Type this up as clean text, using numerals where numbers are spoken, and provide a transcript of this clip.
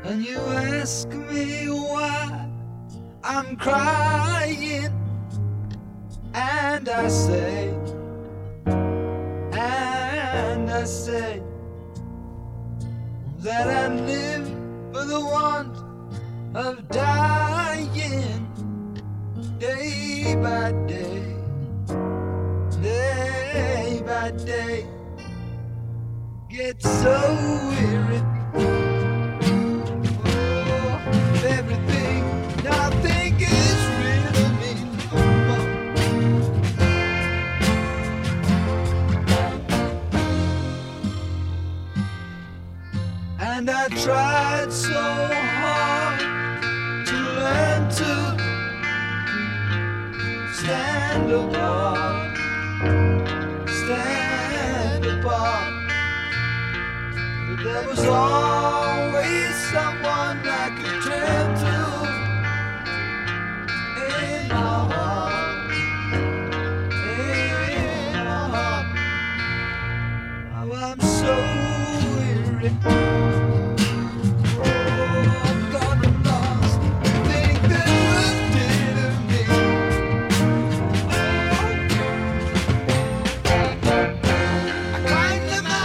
And you ask me why I'm crying, and I say, that I live for the want of dying, day by day, day by day. Get so weary. Everything I think is really meaningful. And I tried so hard to learn to stand apart, stand apart. But there was always someone I could turn to in my heart, in my heart. Oh, I'm so weary.